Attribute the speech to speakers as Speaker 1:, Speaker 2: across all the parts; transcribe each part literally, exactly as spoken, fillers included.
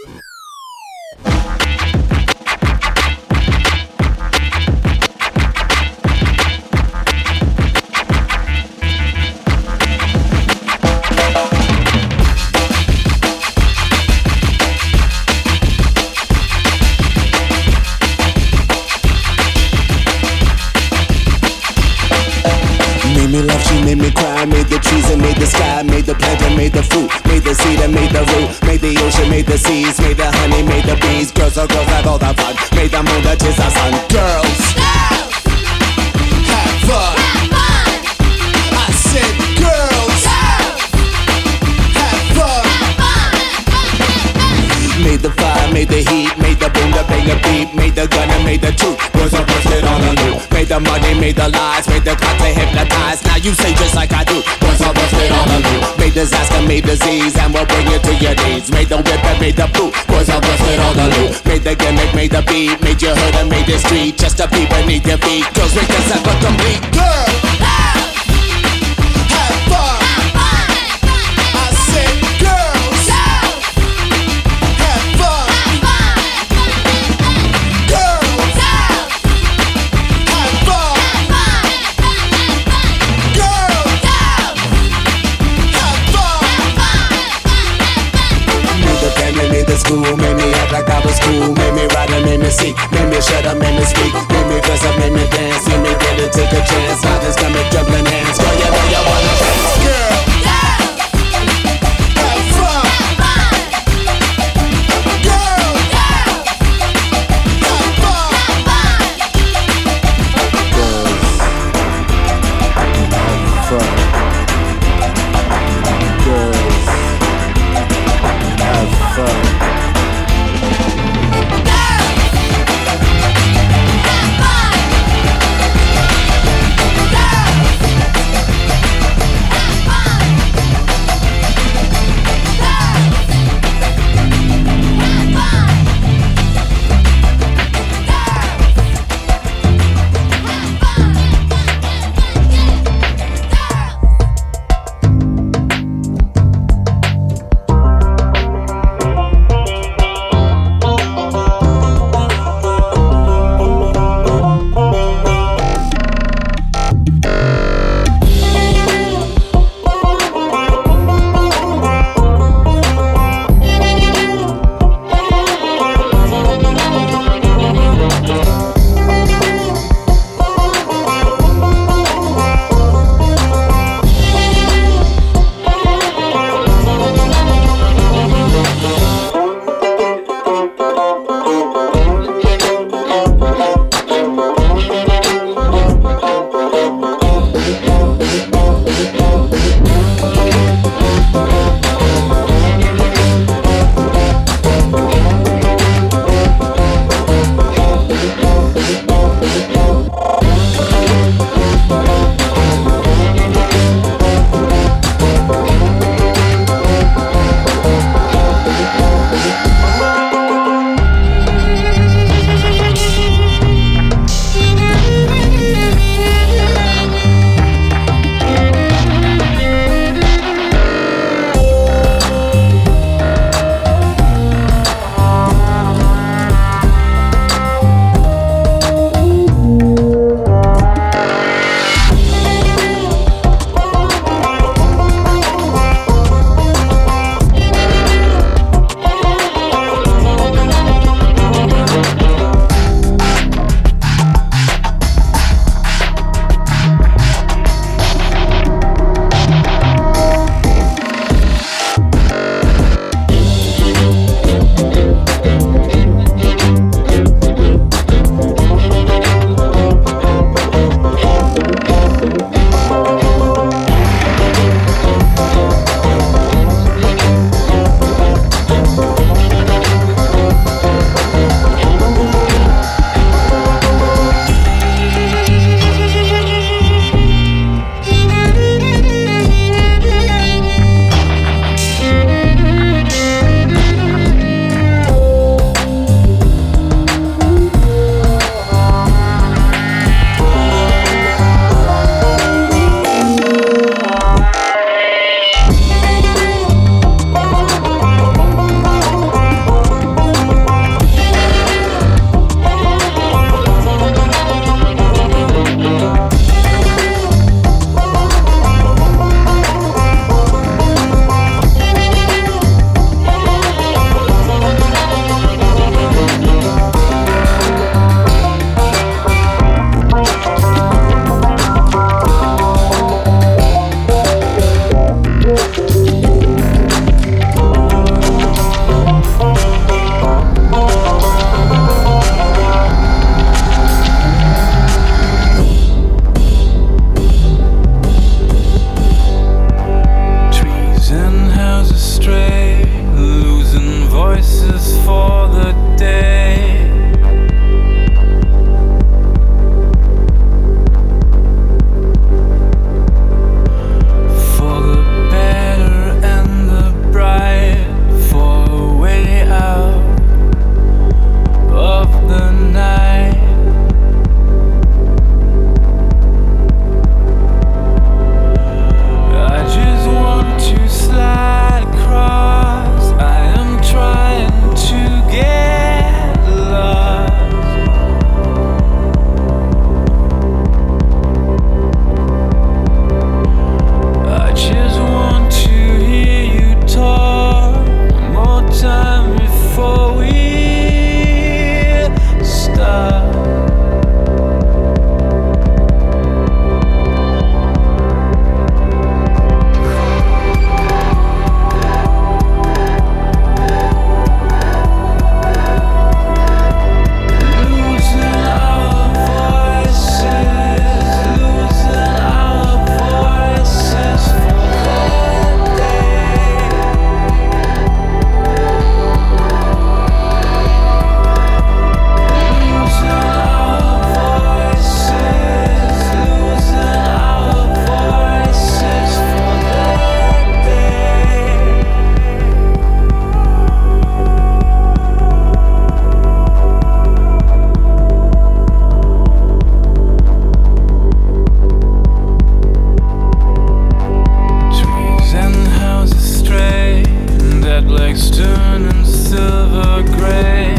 Speaker 1: Me love, she made me cry. Made the trees and made the sky. Made the plant and made the fruit. Made the seed and made the root. Made the ocean, made the seas. Made the honey, made the bees. Girls are girls, have all the fun. Made the moon, the tis, the sun. Girls, girls, have fun. Have fun. I said girls, girls, have fun. Have fun. Made the fire, made the heat. Made the boom, the bang, the beat. Made the gun and made the truth. Boys are busted on a loop. Made the money, made the lies. Made the cops, they hypnotized. Now you say just like I do. Boys are busted on a loop. Made disaster, made disease, and we'll bring you to your knees. Made the whip and made the boot. Boys are busted on the loop. Made the gimmick, made the beat. Made your hood and made the street. Just to be beneath your feet. Girls make the cycle complete. Girl, girls, have fun. Have fun. I said girls, girls, have fun. Have fun. Girls, girls, have fun. Have fun. Girls, girls, have fun. Made the family, made the school, made me act like I was cool. Made me ride and made me see, made me shut up, made me speak. Made me dress up, made me dance, made me get it, take a chance. Now this coming juggling hands, girl, you know you wanna dance. Girl, girls, have fun. Girl, girls, have fun. Girls, have fun. Girls, have fun.
Speaker 2: like stern and silver gray.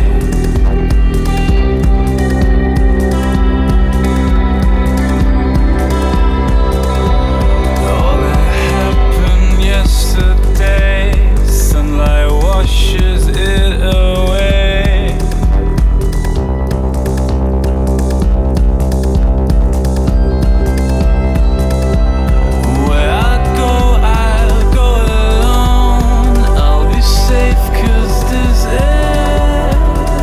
Speaker 2: All that happened yesterday, sunlight washes it away. Where I go, I'll go alone. I'll be safe 'cause there's air.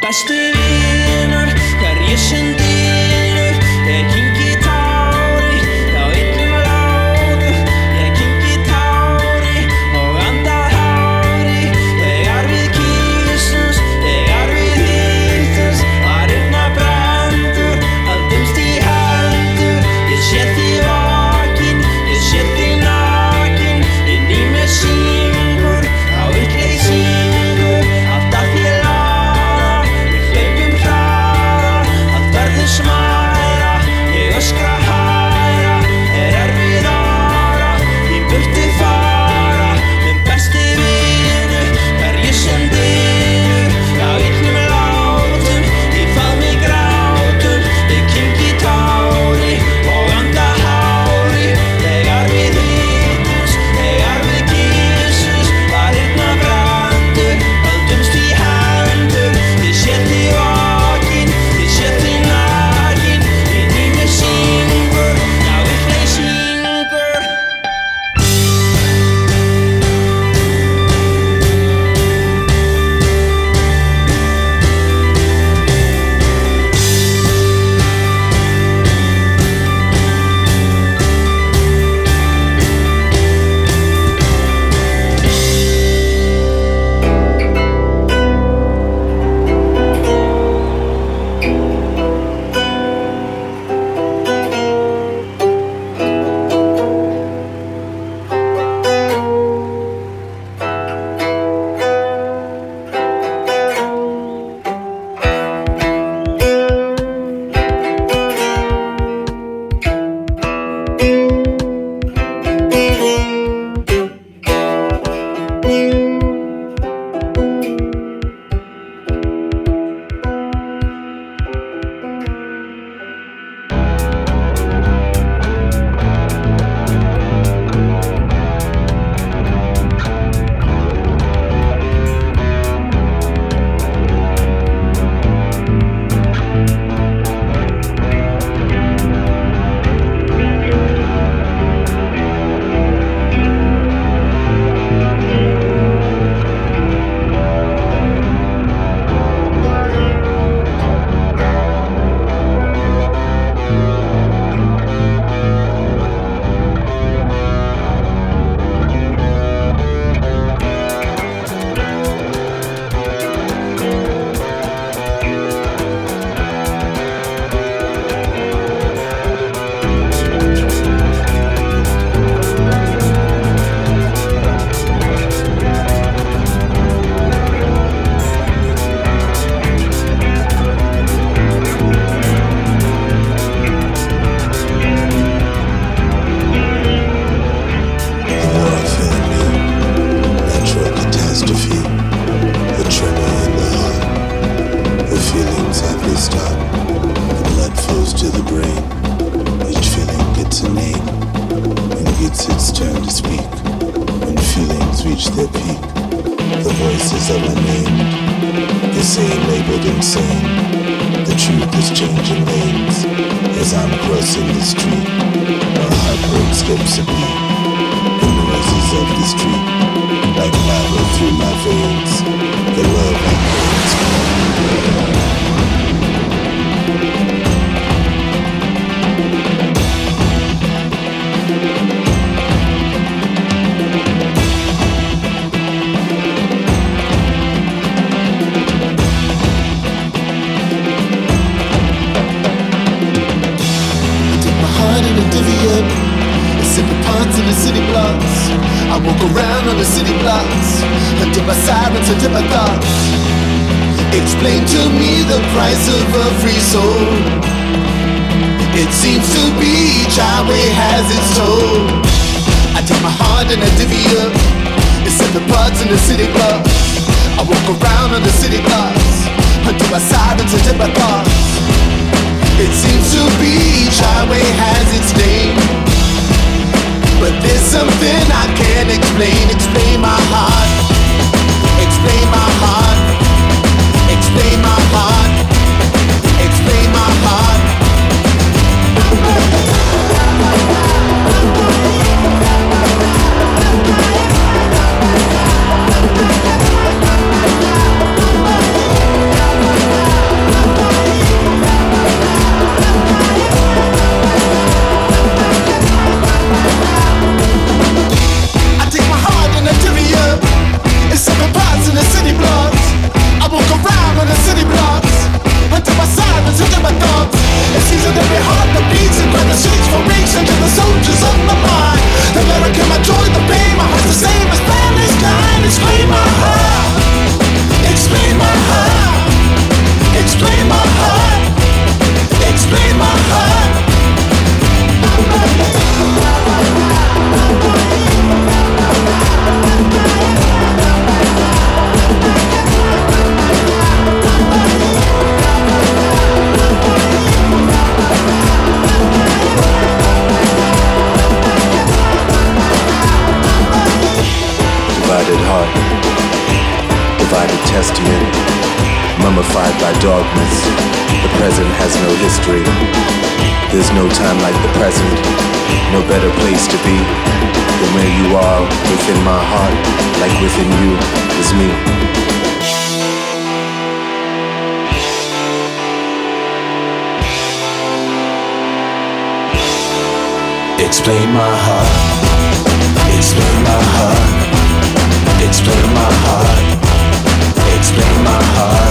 Speaker 3: besti vinur, hver ég sem dýnur. Ég kyngi tári, já illum látum. Ég kyngi tári og anda hári. Þegar við kyssumst, þegar við hittumst, var einna brandur, haldumst í hendur. Ég sé þig vakin, ég sé þig nakin, inn í mér syngur, á illleik syngur, alltaf þér laða, við hlaupum hraða, allt verður smæra, ég öskra hæra, er erfiðara, í burtu fara, minn besti vinur, hver ég sem dynur, já illum látum, í faðmi grátum, ég kyngi tári og anda hári, þegar við hittumst, þegar við kyssumst, var einna brandur, höldumst í hendur. Ég sé þig vakin, ég sé þig nakin, inn í mér syngur, já illleik syngur.
Speaker 4: We'll be right back.
Speaker 1: divided heart, divided testament, mummified by dogmas. The present has no history. There's no time like the present, no better place to be than where you are within my heart, like within you is me. Explain my heart, explain my heart, explain my heart, explain my heart.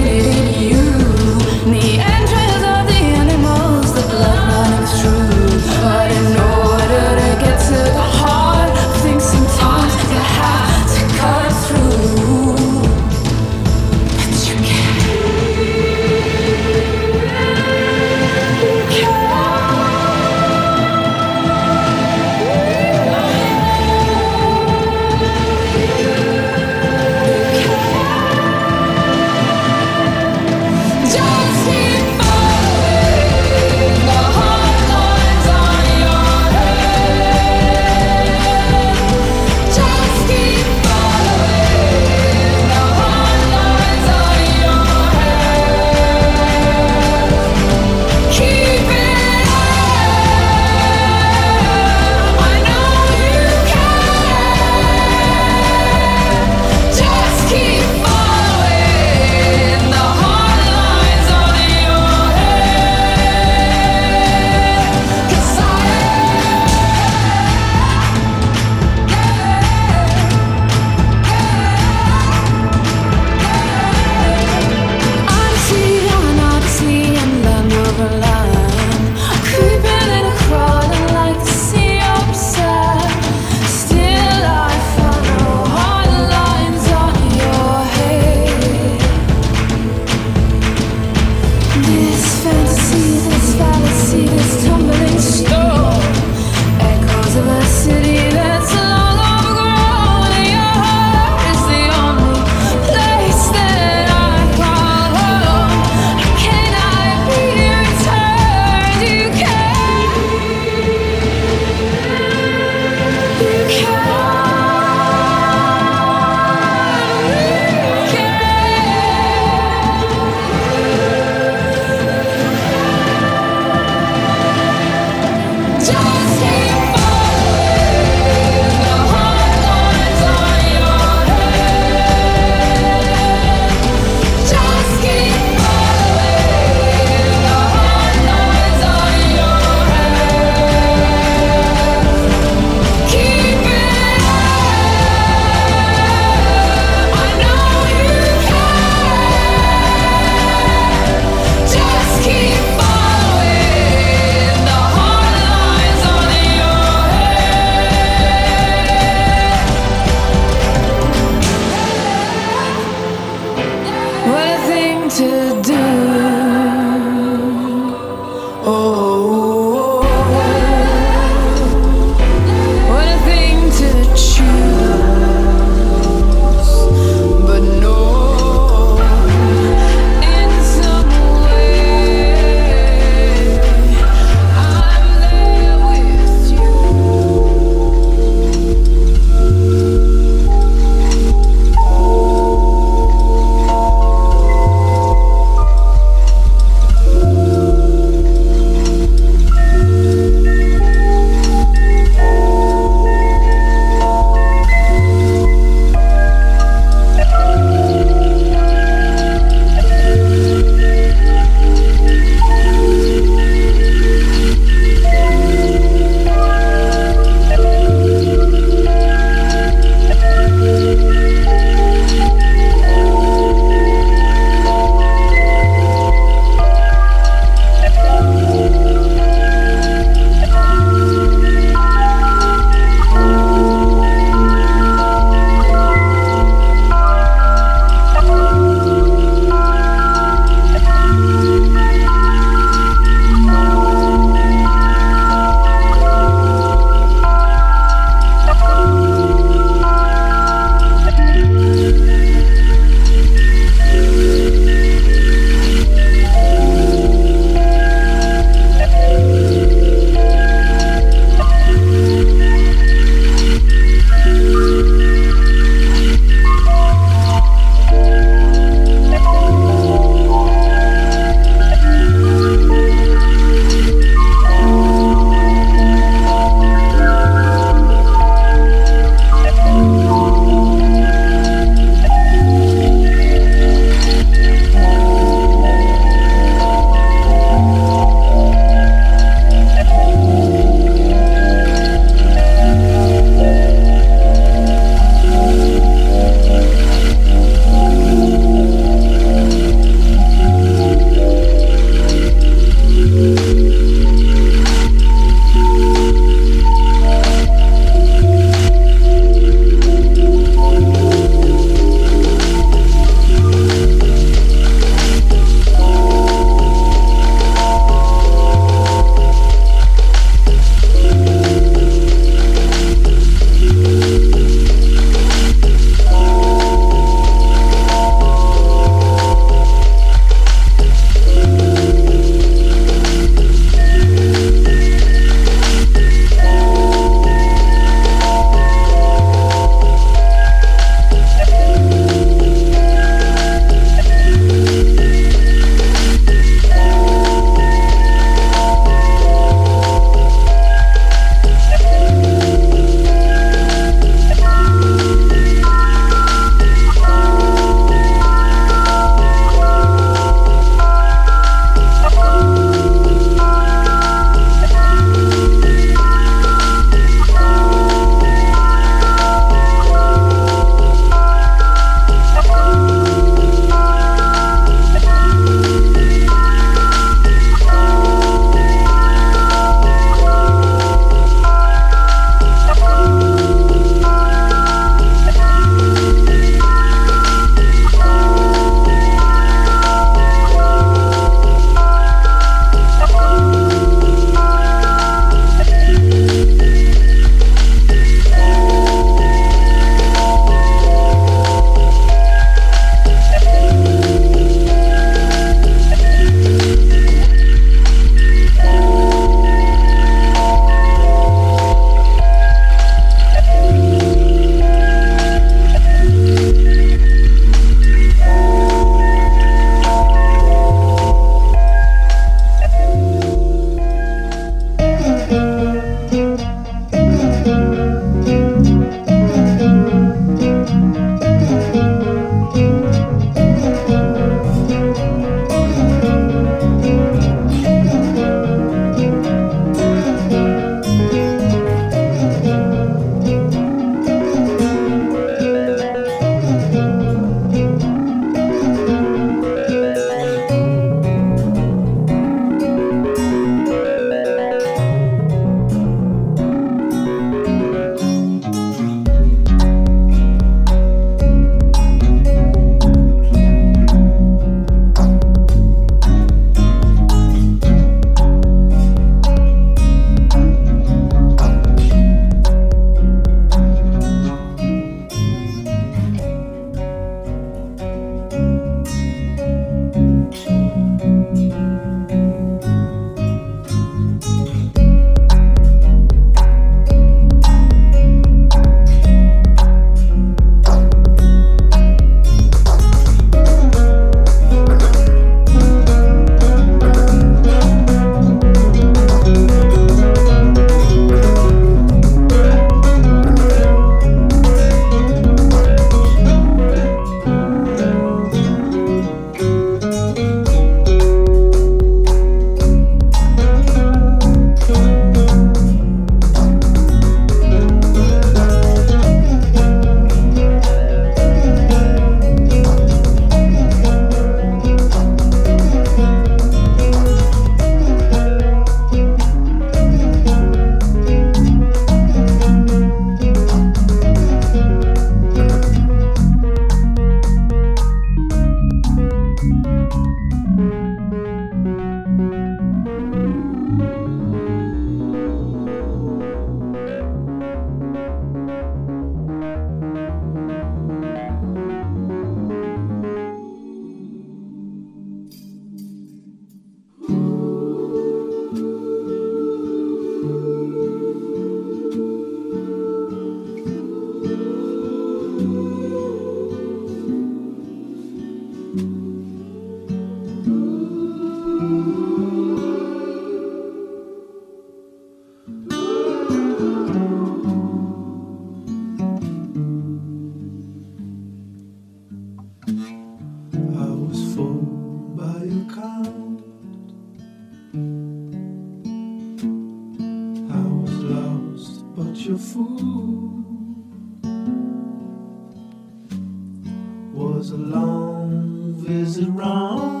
Speaker 3: Was a long visit wrong?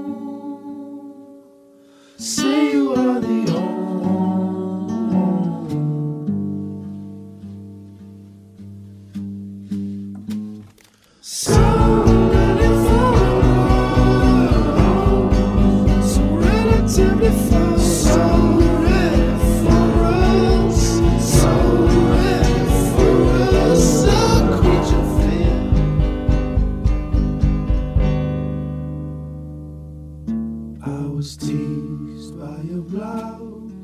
Speaker 3: Say you are the only. So ready for love, so relatively far, so ready for us, so ready for us, a creature fear. I was teased by your blouse,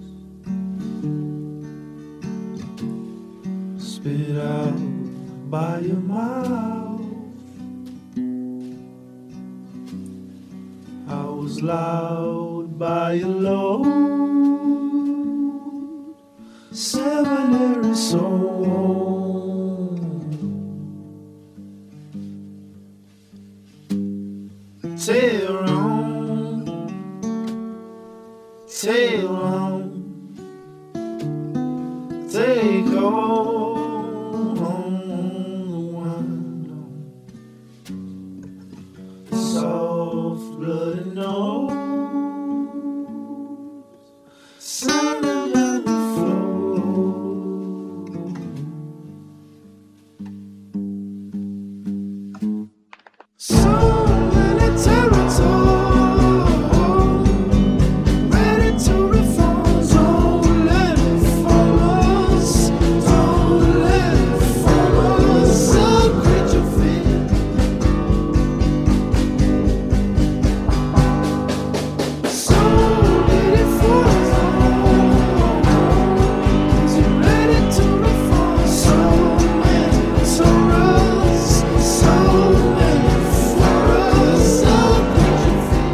Speaker 3: spit out by your mouth. I was loud by your load, seminary soul. Tail on, tail on, take hold on the window. Soft blood and nose, silent on the floor. So many territories, ready to reform. Don't let it fall us, don't let it fall us, a creature fear. So ready for us, ready to reform. So many sorrows, so many for us, a creature fear.